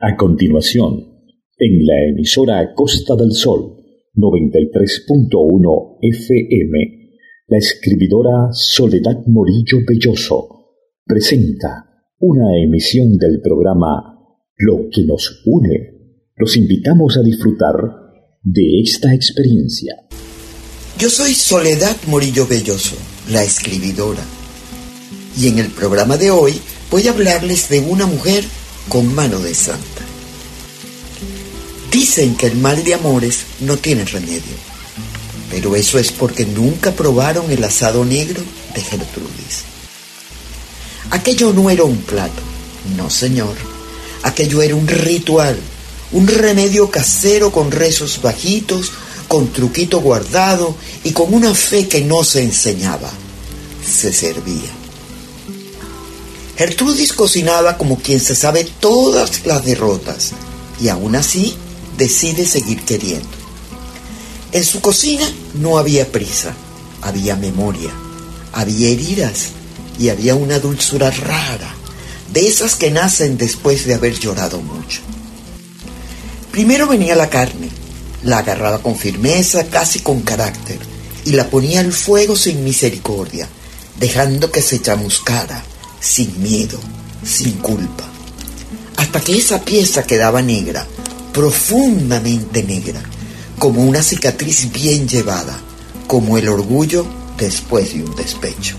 A continuación, en la emisora Costa del Sol 93.1 FM, la escribidora Soledad Morillo Belloso presenta una emisión del programa Lo que nos une. Los invitamos a disfrutar de esta experiencia. Yo soy Soledad Morillo Belloso, la escribidora, y en el programa de hoy voy a hablarles de una mujer con mano de santa. Dicen que el mal de amores no tiene remedio, pero eso es porque nunca probaron el asado negro de Gertrudis. Aquello no era un plato, no señor, aquello era un ritual, un remedio casero con rezos bajitos, con truquito guardado y con una fe que no se enseñaba, se servía. Gertrudis cocinaba como quien se sabe todas las derrotas y aún así decide seguir queriendo. En su cocina no había prisa, había memoria, había heridas y había una dulzura rara, de esas que nacen después de haber llorado mucho. Primero venía la carne, la agarraba con firmeza, casi con carácter, y la ponía al fuego sin misericordia, dejando que se chamuscara, sin miedo, sin culpa, hasta que esa pieza quedaba negra, profundamente negra, como una cicatriz bien llevada, como el orgullo después de un despecho.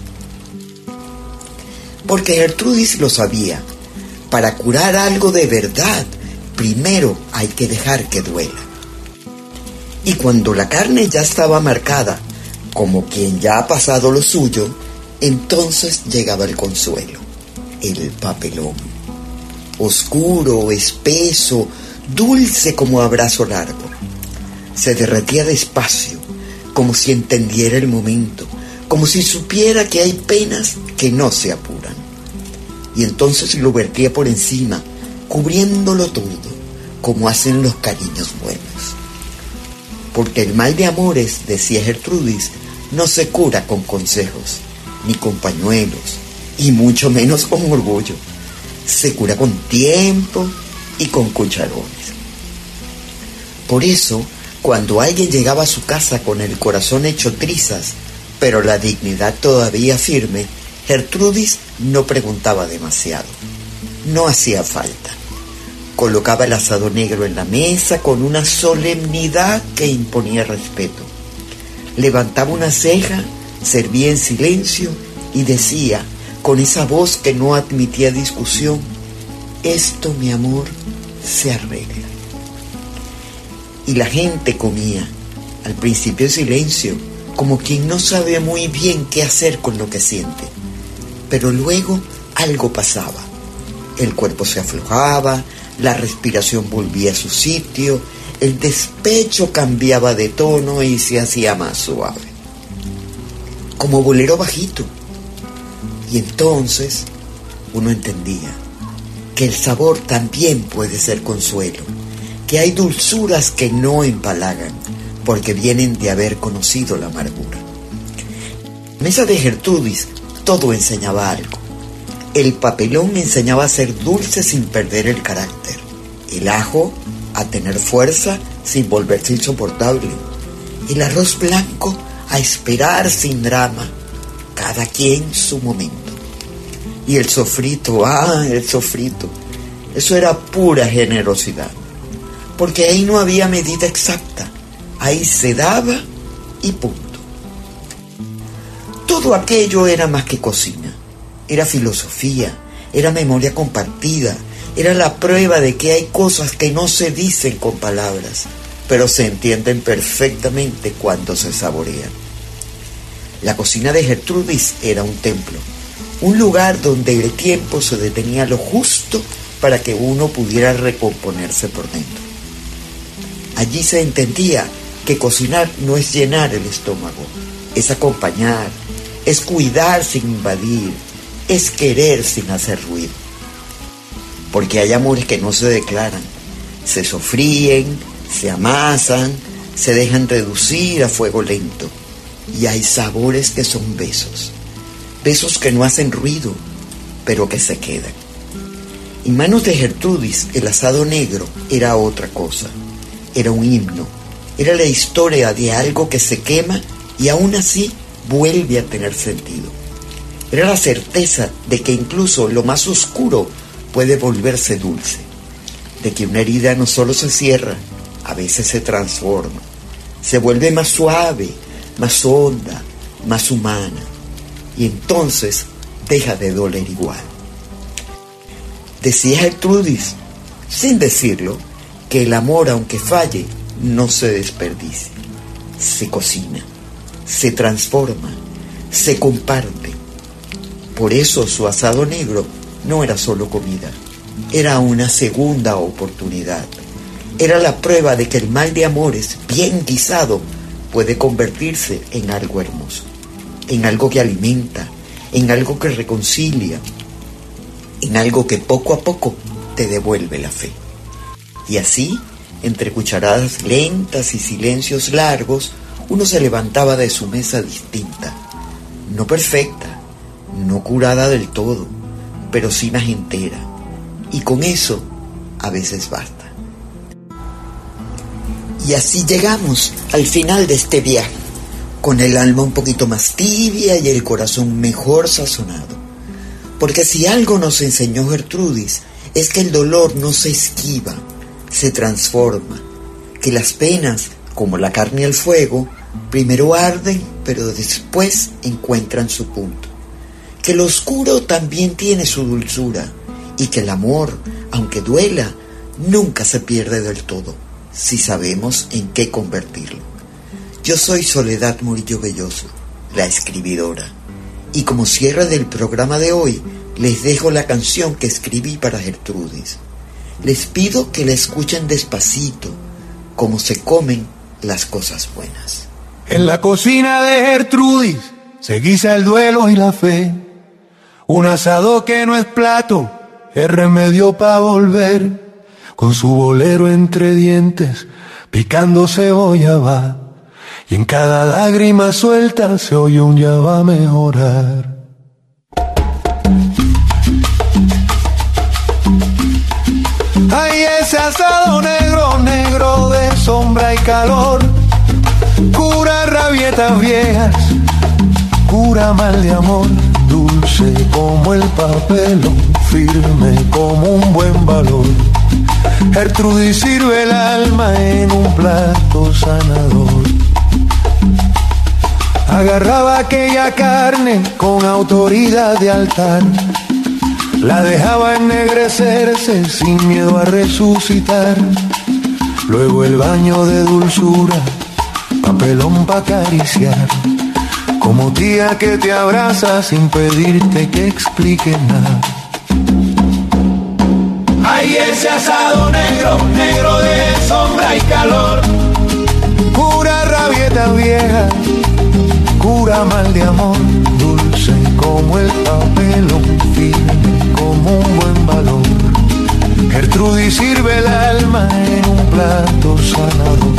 Porque Gertrudis lo sabía, para curar algo de verdad, primero hay que dejar que duela. Y cuando la carne ya estaba marcada, como quien ya ha pasado lo suyo, entonces llegaba el consuelo, el papelón. Oscuro, espeso, dulce como abrazo largo. Se derretía despacio, como si entendiera el momento, como si supiera que hay penas que no se apuran. Y entonces lo vertía por encima, cubriéndolo todo, como hacen los cariños buenos. Porque el mal de amores, decía Gertrudis, no se cura con consejos, ni con pañuelos, y mucho menos con orgullo. Se cura con tiempo y con cucharones. Por eso, cuando alguien llegaba a su casa con el corazón hecho trizas, pero la dignidad todavía firme, Gertrudis no preguntaba demasiado. No hacía falta. Colocaba el asado negro en la mesa con una solemnidad que imponía respeto. Levantaba una ceja, servía en silencio y decía, con esa voz que no admitía discusión, esto, mi amor, se arregla. Y la gente comía, al principio en silencio, como quien no sabe muy bien qué hacer con lo que siente. Pero luego algo pasaba. El cuerpo se aflojaba, la respiración volvía a su sitio, el despecho cambiaba de tono y se hacía más suave, como bolero bajito. Y entonces uno entendía que el sabor también puede ser consuelo, que hay dulzuras que no empalagan, porque vienen de haber conocido la amargura. En la mesa de Gertrudis todo enseñaba algo. El papelón enseñaba a ser dulce sin perder el carácter. El ajo a tener fuerza sin volverse insoportable. El arroz blanco a esperar sin drama, cada quien su momento. Y el sofrito, el sofrito, eso era pura generosidad. Porque ahí no había medida exacta, ahí se daba y punto. Todo aquello era más que cocina. Era filosofía, era memoria compartida, era la prueba de que hay cosas que no se dicen con palabras, pero se entienden perfectamente cuando se saborean. La cocina de Gertrudis era un templo, un lugar donde el tiempo se detenía lo justo para que uno pudiera recomponerse por dentro. Allí se entendía que cocinar no es llenar el estómago, es acompañar, es cuidar sin invadir, es querer sin hacer ruido. Porque hay amores que no se declaran, se sofríen, se amasan, se dejan reducir a fuego lento. Y hay sabores que son besos, besos que no hacen ruido, pero que se quedan. En manos de Gertrudis, el asado negro era otra cosa. Era un himno. Era la historia de algo que se quema y aún así vuelve a tener sentido. Era la certeza de que incluso lo más oscuro puede volverse dulce. De que una herida no solo se cierra, a veces se transforma. Se vuelve más suave, más honda, más humana. Y entonces deja de doler igual. Decía Gertrudis, sin decirlo, que el amor, aunque falle, no se desperdicia. Se cocina, se transforma, se comparte. Por eso su asado negro no era solo comida, era una segunda oportunidad. Era la prueba de que el mal de amores, bien guisado, puede convertirse en algo hermoso, en algo que alimenta, en algo que reconcilia, en algo que poco a poco te devuelve la fe. Y así, entre cucharadas lentas y silencios largos, uno se levantaba de su mesa distinta, no perfecta, no curada del todo, pero sí más entera. Y con eso, a veces basta. Y así llegamos al final de este viaje, con el alma un poquito más tibia y el corazón mejor sazonado. Porque si algo nos enseñó Gertrudis, es que el dolor no se esquiva, se transforma, que las penas, como la carne al fuego, primero arden, pero después encuentran su punto. Que lo oscuro también tiene su dulzura, y que el amor, aunque duela, nunca se pierde del todo, si sabemos en qué convertirlo. Yo soy Soledad Morillo Belloso, la escribidora. Y como cierre del programa de hoy, les dejo la canción que escribí para Gertrudis. Les pido que la escuchen despacito, como se comen las cosas buenas. En la cocina de Gertrudis se guisa el duelo y la fe. Un asado que no es plato, es remedio para volver. Con su bolero entre dientes, picando cebolla va. Y en cada lágrima suelta se oye un ya va a mejorar. Ay, ese asado negro, negro de sombra y calor, cura rabietas viejas, cura mal de amor, dulce como el papelón, firme como un buen valor. Gertrudis sirve el alma en un plato sanador. Agarraba aquella carne con autoridad de altar, la dejaba ennegrecerse sin miedo a resucitar. Luego el baño de dulzura, papelón pa' acariciar, como tía que te abraza sin pedirte que expliques nada. Ay, ese asado negro, negro de sombra y calor, cura rabietas viejas, cura mal de amor, dulce como el papelón, firme como un buen valor. Gertrudis sirve el alma en un plato sanador.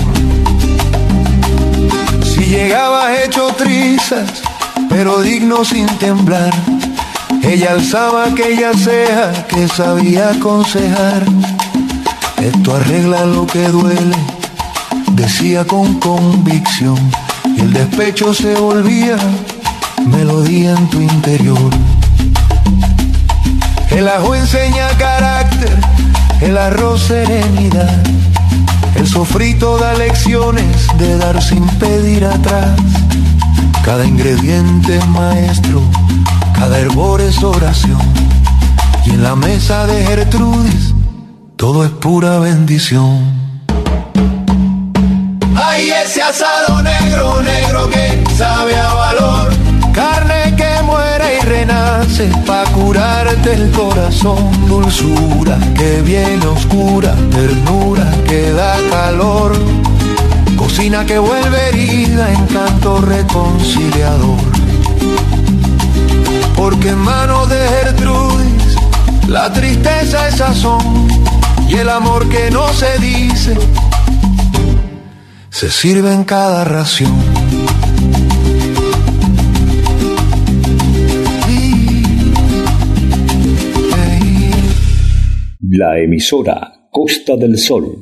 Si llegabas hecho trizas, pero digno sin temblar, ella alzaba aquella ceja que sabía aconsejar. Esto arregla lo que duele, decía con convicción, y el despecho se volvía melodía en tu interior. El ajo enseña carácter, el arroz serenidad, el sofrito da lecciones de dar sin pedir atrás. Cada ingrediente es maestro, cada hervor es oración, y en la mesa de Gertrudis todo es pura bendición. Ay, ese asado negro, negro que sabe a valor, carne que muere y renace pa' curarte el corazón, dulzura que viene oscura, ternura que da calor, cocina que vuelve herida, encanto reconciliador. Porque en manos de Gertrudis la tristeza es sazón, y el amor que no se dice se sirve en cada ración. La emisora Costa del Sol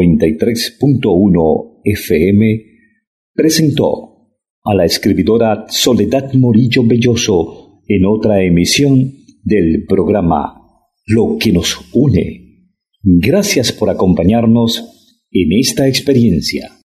93.1 FM presentó a la escribidora Soledad Morillo Belloso en otra emisión del programa Lo que nos une. Gracias por acompañarnos en esta experiencia.